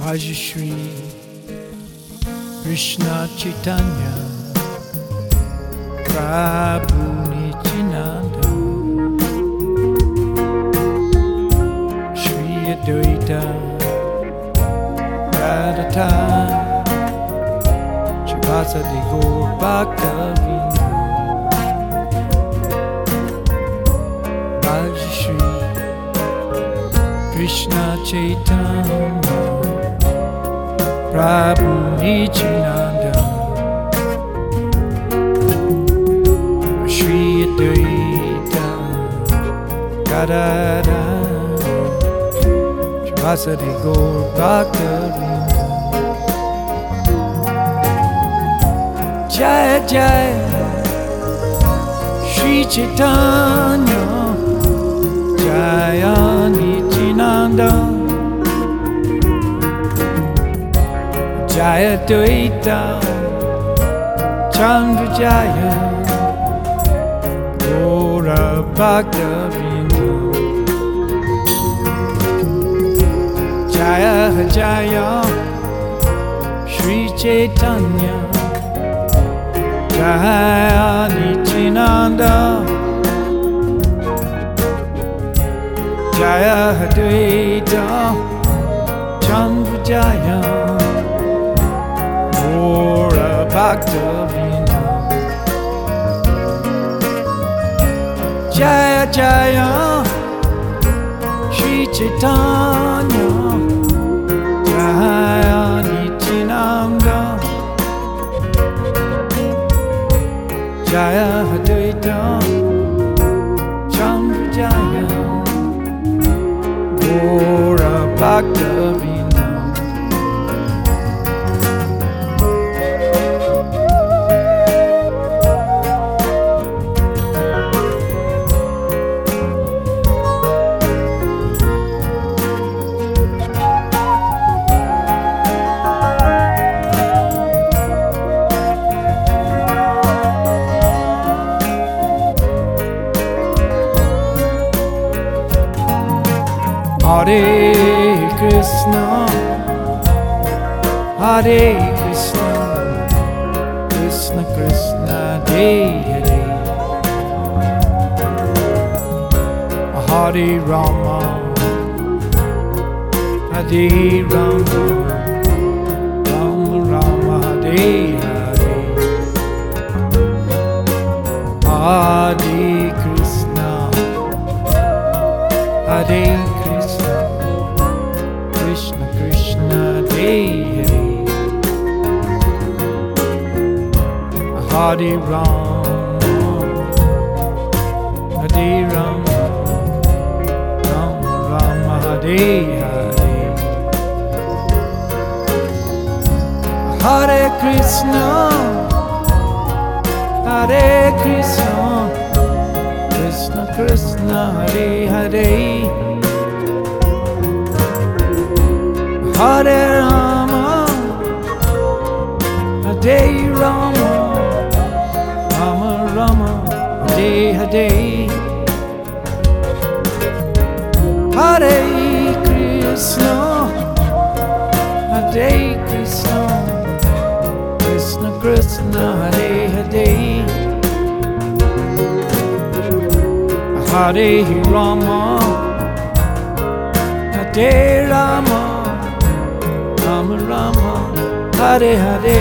Bhaj Shri Krishna Chaitanya Prabhu Nityananda Shri Advaita Radhata Shivasadi Gaur Bhakta Bhaj Shri Krishna Chaitanya Prabhu Nityananda Shri Advaita Gadadhara Shivasadi Gaur Bhakta Jaya Jaya Shri Chaitanya Jaya Nityananda Jaya Advaita Chandra Jaya Gaura Bhakta Jaya Jaya Shri Chaitanya Jaya Nityananda Jaya Advaita Chandra Jaya Gaura Bhakta Jaya Jaya Shri Chaitanya Jaya Nityananda Jaya Advaita Chandra Jaya Gaura Bhakta Hare Krishna, Hare Krishna, Krishna Krishna, Hare Hare, Hare Rama, Hare Rama, Rama Rama, Hare Hare, Hare Krishna, Hare Krishna Krishna Hare Hare Rama Hare Rama Rama Rama Hare Hare Hare Krishna Krishna Krishna Hare Hare Hare Rama, Hare Rama, Rama Rama, Hare Hare, Hare Krishna, Krishna Krishna, Hare Hare, Hare Rama, Hare Rama. Rama Rama, Hare Hare.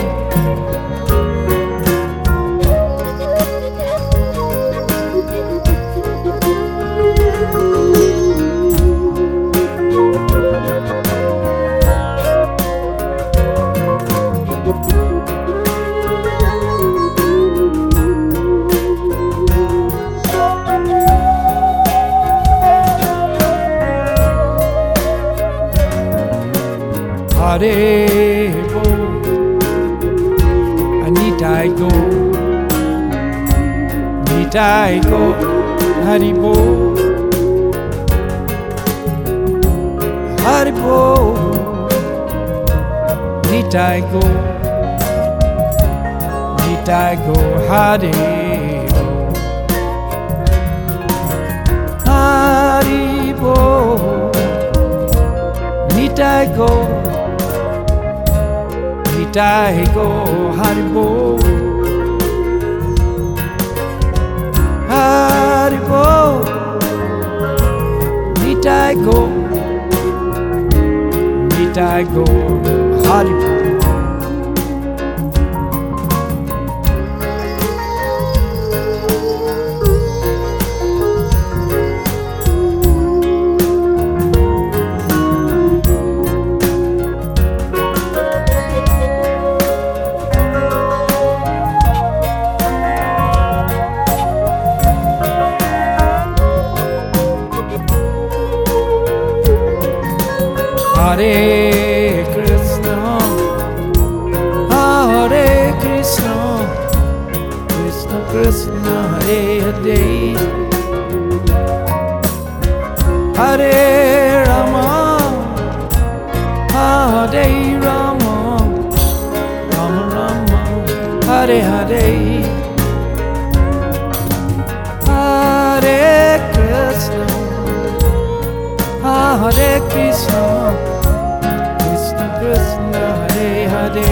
Hare Bo, need I go, Hare Bo, Hare Bo, need I go, Hare Bo, Hare Bo, need I go. Nitai Go Haribo Haribo Nitai Go Haribo Hare Krishna, Hare Krishna, Krishna Krishna, Hare Hare, Hare Rama, Hare Rama, Rama Rama, Hare Hare, Hare Krishna, Hare Krishna, Krishna Hare Hare,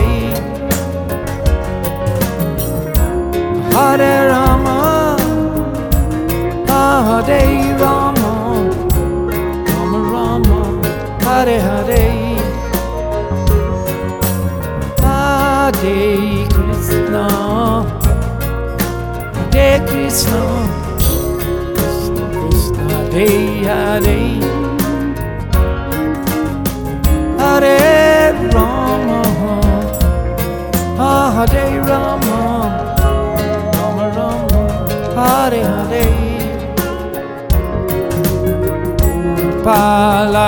Hare Rama, Hare Rama, Rama Rama, Hare Hare, Hare Krishna, Hare Krishna, Krishna Krishna Hare Hare, Hare Rama, Hare Rama, Rama Rama, Hare Hare, Gopala,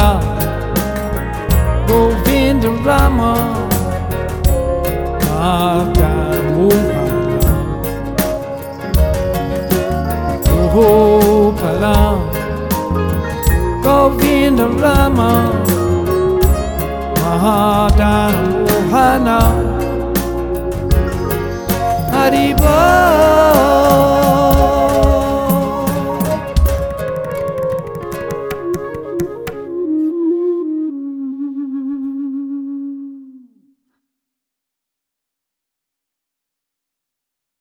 Govinda Rama, Radha Mohana, Gopala, Govinda Rama, Radha Mohana, Haribo.